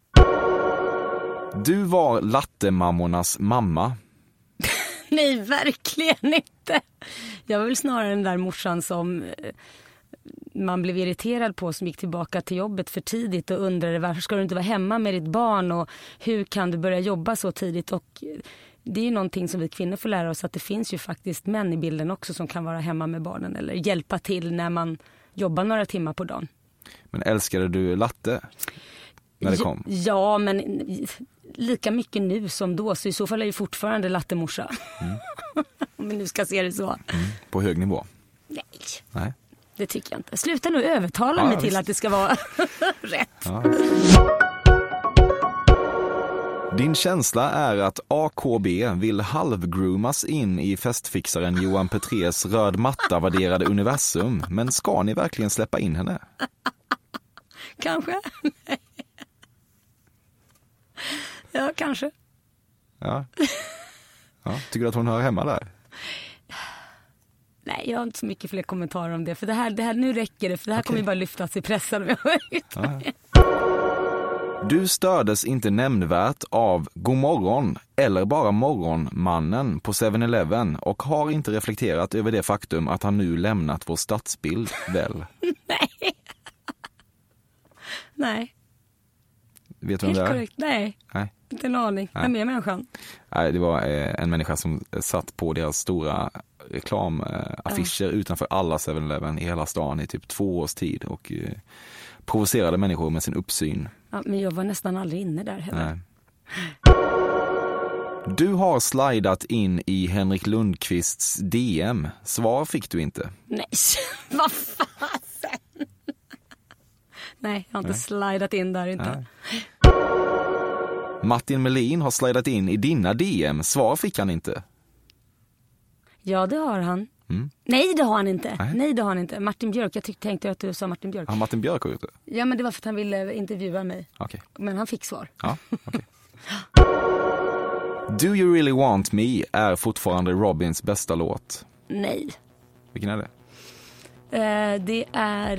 Du var lattemammornas mamma. Nej, verkligen inte. Jag var väl snarare den där morsan som man blev irriterad på, som gick tillbaka till jobbet för tidigt och undrade varför ska du inte vara hemma med ditt barn och hur kan du börja jobba så tidigt. Och det är ju någonting som vi kvinnor får lära oss, att det finns ju faktiskt män i bilden också som kan vara hemma med barnen eller hjälpa till när man jobbar några timmar på dagen. Men älskade du latte när det kom? Ja, men lika mycket nu som då, så i så fall är ju fortfarande lattemorsa. Om vi nu ska se det så. På hög nivå? Nej. Det tycker jag inte. Sluta nu övertala mig till att det ska vara rätt. Ja. Din känsla är att AKB vill halvgroomas in i festfixaren Johan Petrés röd matta-värderade universum. Men ska ni verkligen släppa in henne? Kanske. Ja, kanske. Ja. Tycker du att hon hör hemma där? Nej, jag har inte så mycket fler kommentarer om det. För det här nu räcker det. För det här kommer ju bara lyftas i pressen. Du stördes inte nämnvärt av Godmorgon eller bara Morgonmannen på 7-Eleven och har inte reflekterat över det faktum att han nu lämnat vår stadsbild, väl? Nej. Vet du vem det är? Helt korrekt. Nej. Inte en aning. Vem är människan? Nej, det var en människa som satt på deras stora reklamaffischer utanför alla 7-Eleven i hela stan i typ 2 års tid och provocerade människor med sin uppsyn. Ja, men jag var nästan aldrig inne där heller. Nej. Du har slidat in i Henrik Lundqvists DM. Svar fick du inte. Nej, vad fasen. Nej, jag har inte slidat in där inte. Nej. Martin Melin har slidat in i dina DM. Svar fick han inte. Ja, det har han. Nej, det har han inte. Nej, det har han inte. Martin Björk, jag tänkte att du sa Martin Björk. Har Martin Björk gjort det? Ja, men det var för att han ville intervjua mig. Okay. Men han fick svar. Ja, okay. Do You Really Want Me är fortfarande Robins bästa låt. Nej. Vilken är det? Det är...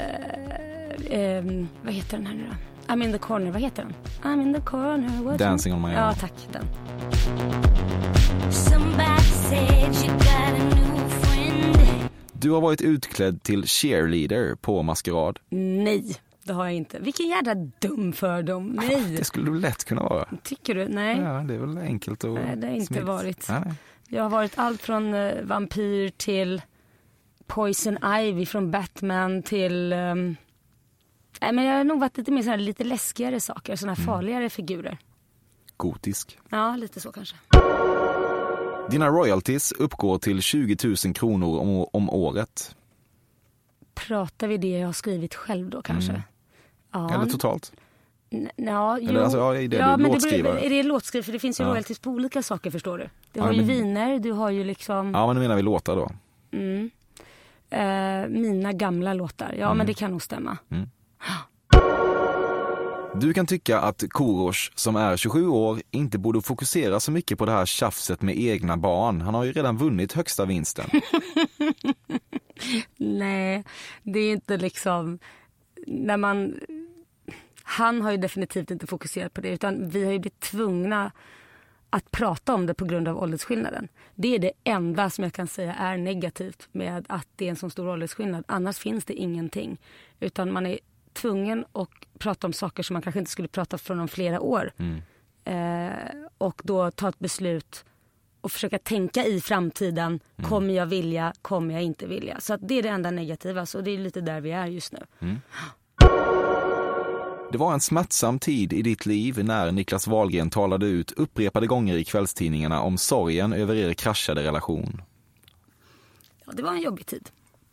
vad heter den här nu då? I'm in the corner, vad heter den? I'm in the corner. Dancing on my own. Ja, tack, den. Du har varit utklädd till cheerleader på maskerad. Nej, det har jag inte. Vilken jävla dum fördom. Nej. Det skulle du lätt kunna vara. Tycker du? Nej. Ja, det är väl enkelt och nej, det har inte smidigt. varit. Nej. Jag har varit allt från vampyr till Poison Ivy från Batman till... men jag har nog varit lite mer så här, lite läskigare saker, såna här farligare figurer. Gotisk. Ja, lite så kanske. Dina royalties uppgår till 20 000 kronor om året. Pratar vi det jag har skrivit själv då kanske? Ja. Eller totalt? Ja, eller alltså, ja, är det låtskrivare? Är det låtskrivare? För det finns ju royalties på olika saker, förstår du. Du har ju viner, du har ju liksom... Ja, men nu menar vi låtar då. Mina gamla låtar. Ja, men det kan nog stämma. Du kan tycka att Korosh, som är 27 år, inte borde fokusera så mycket på det här tjafset med egna barn. Han har ju redan vunnit högsta vinsten. Nej, det är inte liksom... Han har ju definitivt inte fokuserat på det, utan vi har ju blivit tvungna att prata om det på grund av åldersskillnaden. Det är det enda som jag kan säga är negativt med att det är en så stor åldersskillnad. Annars finns det ingenting. Utan man är tvungen att prata om saker som man kanske inte skulle prata från om flera år. Och då ta ett beslut och försöka tänka i framtiden. Kommer jag vilja, kommer jag inte vilja? Så att det är det enda negativa. Så det är lite där vi är just nu. Det var en smärtsam tid i ditt liv när Niklas Wahlgren talade ut upprepade gånger i kvällstidningarna om sorgen över er kraschade relation. Ja, det var en jobbig tid.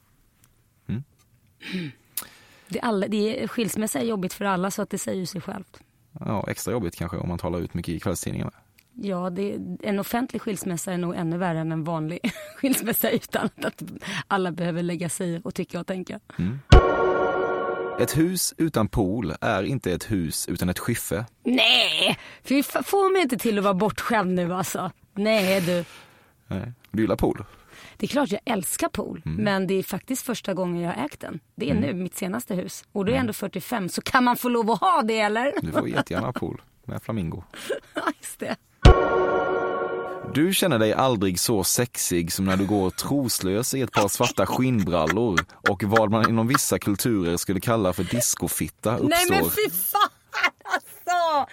Skilsmässa är jobbigt för alla, så att det säger ju sig självt. Ja, extra jobbigt kanske om man talar ut mycket i kvällstidningarna. Ja, en offentlig skilsmässa är nog ännu värre än en vanlig skilsmässa utan att alla behöver lägga sig och tycka och tänka. Ett hus utan pool är inte ett hus utan ett skiffe. Nej, får mig inte till att vara bortskämd nu alltså. Nej du. Nej. Du gillar pool? Det är klart jag älskar pool, men det är faktiskt första gången jag har ägt den. Det är nu mitt senaste hus. Och då är jag ändå 45, så kan man få lov att ha det, eller? Du får jättegärna pool med flamingo. Ja, just det. Du känner dig aldrig så sexig som när du går troslös i ett par svarta skinnbrallor och vad man inom vissa kulturer skulle kalla för discofitta uppstår. Nej men fy fan alltså!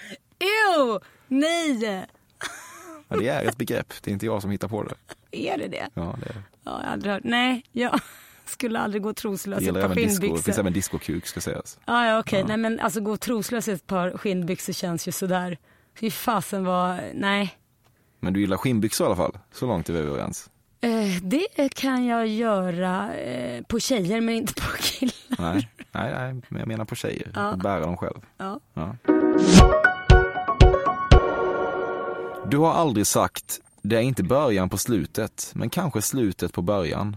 Nej! Ja, det är ett begrepp, det är inte jag som hittar på det. Är det det? Ja, det är det. Ja, jag aldrig hört. Nej, jag skulle aldrig gå troslös det i ett par skinnbyxor. Det finns även discokuk, ska sägas. Ja, okej. Ja. Nej, men alltså gå troslös i ett par skinnbyxor känns ju sådär. Fy fasen nej. Men du gillar skinnbyxor i alla fall, så långt är vi överens. Det kan jag göra på tjejer, men inte på killar. Nej, men jag menar på tjejer. Ja. Bära dem själv. Ja. Du har aldrig sagt, det är inte början på slutet, men kanske slutet på början.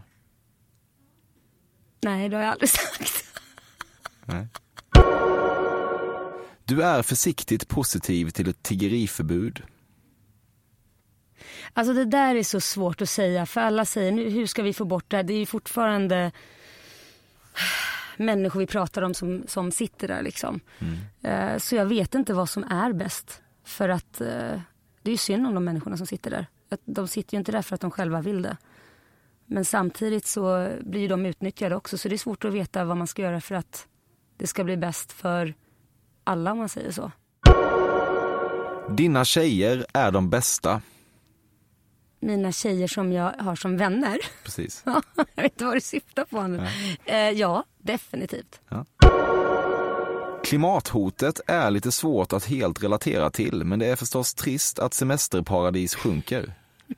Nej, det har jag aldrig sagt. Nej. Du är försiktigt positiv till ett tiggeriförbud. Alltså det där är så svårt att säga, för alla säger nu, hur ska vi få bort det här? Det är ju fortfarande människor vi pratar om som sitter där liksom. Så jag vet inte vad som är bäst, för att det är ju synd om de människorna som sitter där. De sitter ju inte där för att de själva vill det. Men samtidigt så blir de utnyttjade också, så det är svårt att veta vad man ska göra för att det ska bli bäst för alla, om man säger så. Dina tjejer är de bästa. Mina tjejer som jag har som vänner. Precis. Jag vet inte vad du syftar på nu. Ja, definitivt. Ja. Klimathotet är lite svårt att helt relatera till, men det är förstås trist att semesterparadis sjunker.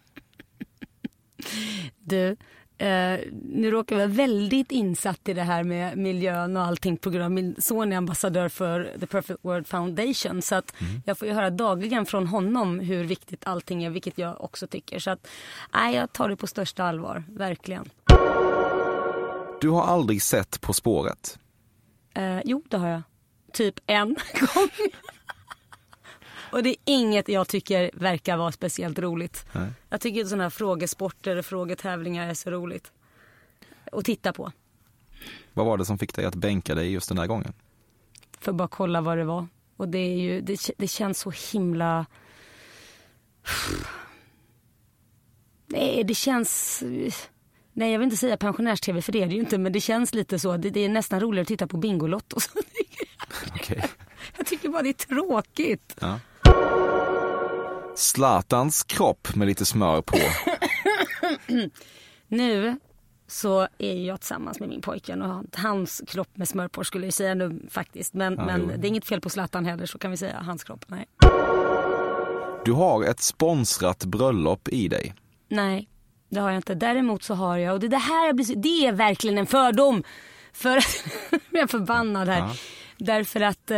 Du, nu råkar jag vara väldigt insatt i det här med miljön och allting på grund av min son är ambassadör för The Perfect World Foundation, så att jag får ju höra dagligen från honom hur viktigt allting är, vilket jag också tycker. Så att jag tar det på största allvar, verkligen. Du har aldrig sett På spåret? Jo, det har jag. Typ en gång. Och det är inget jag tycker verkar vara speciellt roligt. Nej. Jag tycker att sådana här frågesporter och frågetävlingar är så roligt att titta på. Vad var det som fick dig att bänka dig just den här gången? För att bara kolla vad det var. Och det är ju, det känns så himla... Nej, det känns... Nej, jag vill inte säga pensionärs-tv, för det är det ju inte. Men det känns lite så. Det är nästan roligare att titta på Bingolott och så. Okej. Jag tycker bara det är tråkigt. Ja. Zlatans kropp med lite smör på Nu så är jag tillsammans med min pojke och hans kropp med smörpår skulle jag säga nu faktiskt. Men det är inget fel på Zlatan heller, så kan vi säga hans kropp, nej. Du har ett sponsrat bröllop i dig. Nej, det har jag inte. Däremot så har jag, och det är verkligen en fördom. För jag är förbannad här. Därför att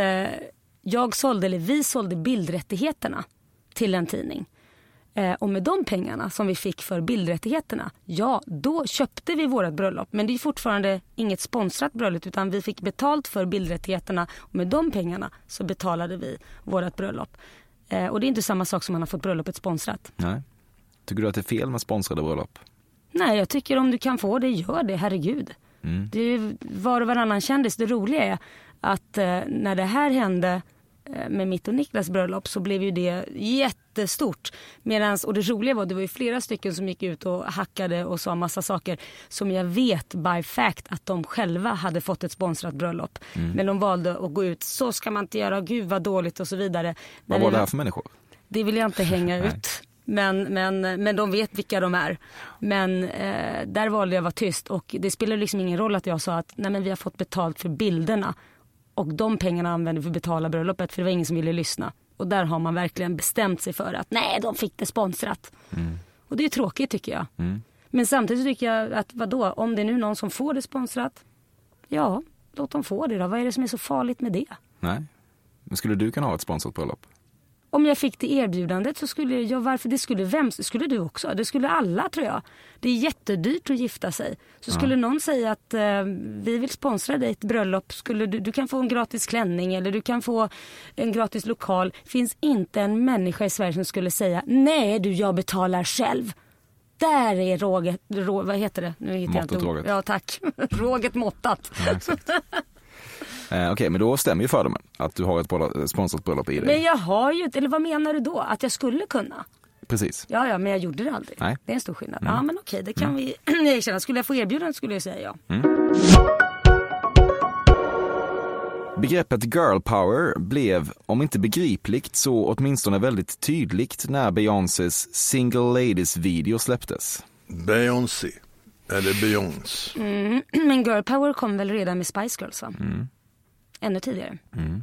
vi sålde bildrättigheterna till en tidning. Och med de pengarna som vi fick för bildrättigheterna, då köpte vi vårat bröllop. Men det är fortfarande inget sponsrat bröllop, utan vi fick betalt för bildrättigheterna. Och med de pengarna så betalade vi vårat bröllop. Och det är inte samma sak som man har fått bröllopet sponsrat. Nej. Tycker du att det är fel med sponsrade bröllop? Nej, jag tycker om du kan få det, gör det, herregud. Det är var och varannan kändis. Det roliga är att när det här hände med mitt och Niklas bröllop så blev ju det jättestort. Och det roliga var, det var ju flera stycken som gick ut och hackade och sa massa saker som jag vet by fact att de själva hade fått ett sponsrat bröllop. Men de valde att gå ut, så ska man inte göra, gud vad dåligt och så vidare. Vad var det här för människor? Det vill jag inte hänga ut. Men de vet vilka de är. Men där valde jag att vara tyst. Och det spelar liksom ingen roll att jag sa att nej, men vi har fått betalt för bilderna. Och de pengarna använde vi för att betala bröllopet. För det var ingen som ville lyssna. Och där har man verkligen bestämt sig för att nej, de fick det sponsrat. Och det är tråkigt tycker jag. Men samtidigt tycker jag att vadå, om det är nu någon som får det sponsrat, ja, låt dem få det då. Vad är det som är så farligt med det? Nej, men skulle du kunna ha ett sponsrat bröllop? Om jag fick det erbjudandet så skulle jag, varför det skulle du också, det skulle alla tror jag. Det är jättedyrt att gifta sig. Så skulle någon säga att vi vill sponsra dig ett bröllop, du kan få en gratis klänning eller du kan få en gratis lokal. Finns inte en människa i Sverige som skulle säga nej du, jag betalar själv. Där är råget, vad heter det? Nu hittar jag inte råget. Ja tack, råget måttat. Ja, exakt. Okej, men då stämmer ju fördomen att du har ett sponsrat bröllop i dig. Men jag har ju, eller vad menar du då? Att jag skulle kunna? Precis. Ja, men jag gjorde det aldrig. Nej. Det är en stor skillnad. Ja, men okej, det kan vi erkänna. Skulle jag få erbjudande skulle jag säga ja. Begreppet girl power blev, om inte begripligt, så åtminstone väldigt tydligt när Beyoncés Single Ladies-video släpptes. Beyoncé, eller Beyoncé. Men girl power kom väl redan med Spice Girls, va? Ännu tidigare.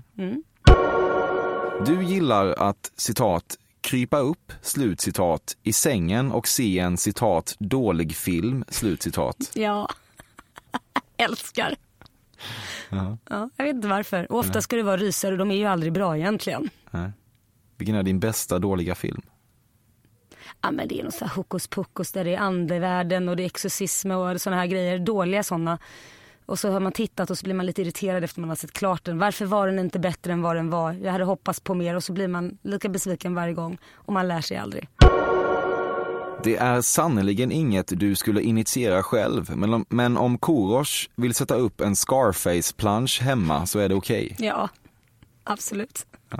Du gillar att, citat, krypa upp, slutcitat, i sängen och se en, citat, dålig film, slutcitat. Ja, älskar. Ja, jag vet inte varför. Och ofta ska det vara rysare och de är ju aldrig bra egentligen. Nej. Vilken är din bästa dåliga film? Ja, men det är något så här hokus pokus där det är andevärlden och det är exorcism och såna här grejer. Dåliga sådana. Och så har man tittat och så blir man lite irriterad efter man har sett klart den. Varför var den inte bättre än vad den var? Jag hade hoppats på mer och så blir man lika besviken varje gång. Och man lär sig aldrig. Det är sannoliken inget du skulle initiera själv. Men om Korosh vill sätta upp en Scarface-plansch hemma så är det okej. Ja, absolut. Ja.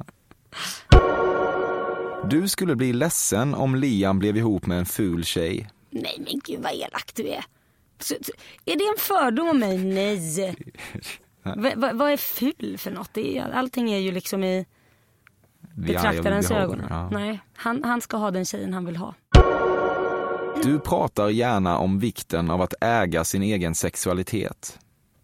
Du skulle bli ledsen om Liam blev ihop med en ful tjej. Nej men gud vad elak du är. Är det en fördom om mig? Nej. Vad är ful för något? Allting är ju liksom i betraktarens ögon. Ja. Nej, han ska ha den tjejen han vill ha. Du pratar gärna om vikten av att äga sin egen sexualitet.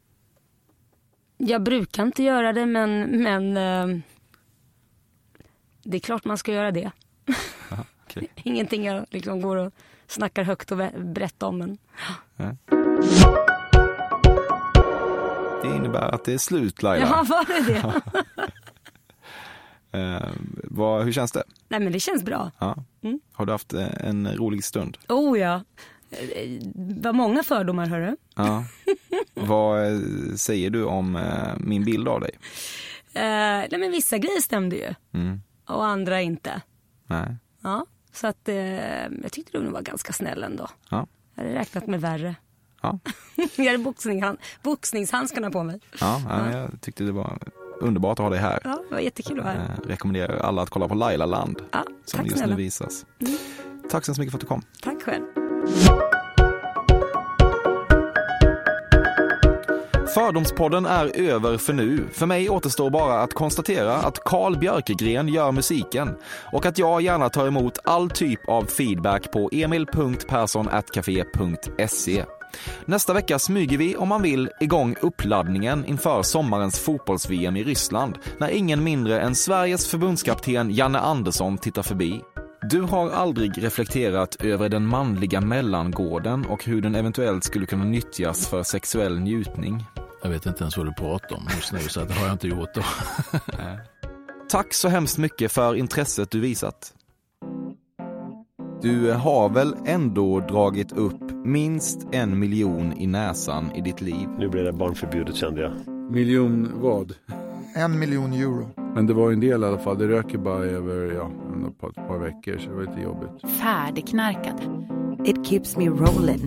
Jag brukar inte göra det, men det är klart man ska göra det. Aha, okay. Ingenting jag liksom går och snackar högt och berättar om. Men... Ja. Det innebär att det är slut, Laila. Ja, var det det? Hur känns det? Nej, men det känns bra. Ja. Har du haft en rolig stund? Oh ja. Vad många fördomar, hörru. Ja. Vad säger du om min bild av dig? Nej, men vissa grejer stämde ju. Och andra inte. Nej. Ja, så att jag tyckte du var ganska snäll ändå. Ja. Jag hade räknat med värre. Ja. Jag hade boxningshandskarna på mig. Ja, jag tyckte det var underbart att ha dig här. Ja, det var jättekul att vara här. Rekommenderar alla att kolla på Laila Land. Ja, som tack just snälla. nu visas. Tack så mycket för att du kom. Tack själv. Fördomspodden är över för nu. För mig återstår bara att konstatera att Carl Björkegren gör musiken och att jag gärna tar emot all typ av feedback på emil.persson@café.se. Nästa vecka smyger vi, om man vill, igång uppladdningen inför sommarens fotbolls-VM i Ryssland när ingen mindre än Sveriges förbundskapten Janne Andersson tittar förbi. Du har aldrig reflekterat över den manliga mellangården och hur den eventuellt skulle kunna nyttjas för sexuell njutning. Jag vet inte ens vad du pratar om just nu, så det har jag inte gjort då. Tack så hemskt mycket för intresset du visat. Du har väl ändå dragit upp minst 1 miljon i näsan i ditt liv? Nu blir det barnförbjudet, kände jag. Miljon vad? 1 miljon euro. Men det var en del i alla fall. Det röker bara över ett par veckor, så det var lite jobbigt. Färdigknarkad. It keeps me rolling.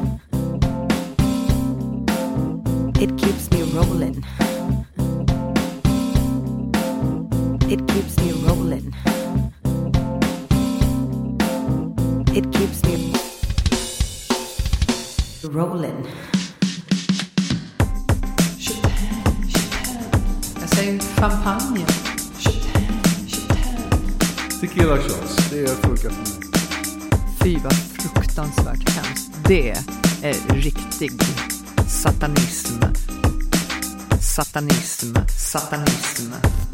It keeps me rolling. It keeps me rolling. It keeps me rolling. Jag säger champagne. Tequila shots, det funkar för mig. Fy vad fruktansvärt hemskt. Det är riktig satanism. Satanism. Satanism.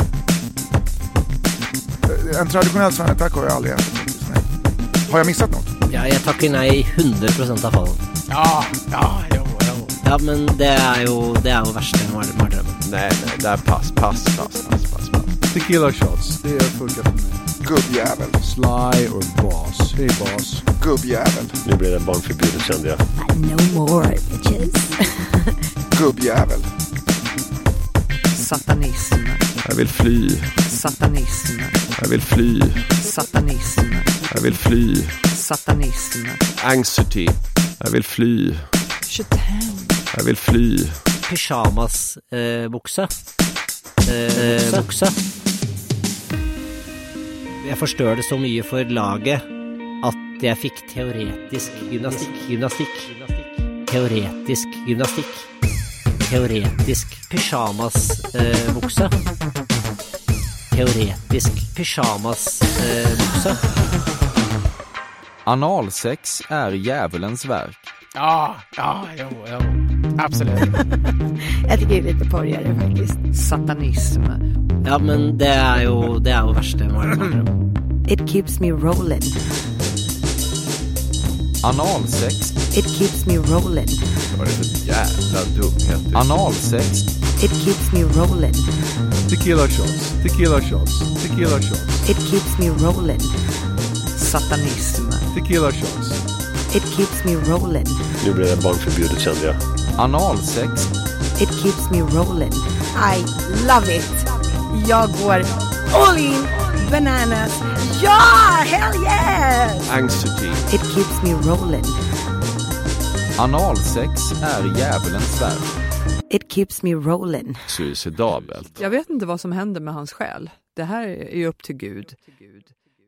En traditionell svennetaco har jag aldrig ätit. Har jag missat något? Ja, jag tackar nej 100% av fallen. Ja. Ja, men det är ju värsta mardrömmen. Nej, där pass. Tequila shots, det funkar för mig. Gubbjävel. Sly och boss. Hej boss. Gubbjävel. Nu blir det barnförbjudet, kände jag. No more bitches. Gubbjävel. Satanism. Jag vill fly. Satanism. Jag vill fly. Satanism. Jag vill fly. Satanism. Anxiety. Jag vill fly. 25. Jag vill fly. Pyjamas boxa. Jag förstörde så mycket för laget att jag fick teoretisk gymnastik. Teoretisk pyjamas boxa. Teoretisk pyjamas boxa. Analsex är djävulens verk. Ja, absolut. Jag tycker det är lite porrigare faktiskt. Satanism. Ja, men det är ju värsta mardrömmen. It keeps me rolling. Analsex. It keeps me rolling. Vad är det för jävla dumhet? Analsex. It keeps me rolling. Tequila shots. It keeps me rolling. Satanism. Tequila shots. It keeps me rolling. Nu blir det barnförbjudet, kände jag. Analsex. It keeps me rolling. I love it. Jag går all in. Bananas. Ja, hell yes! Anxiety. It keeps me rolling. Analsex är djävulens verk. It keeps me rolling. Suicidabelt. Jag vet inte vad som händer med hans själ. Det här är ju upp till Gud.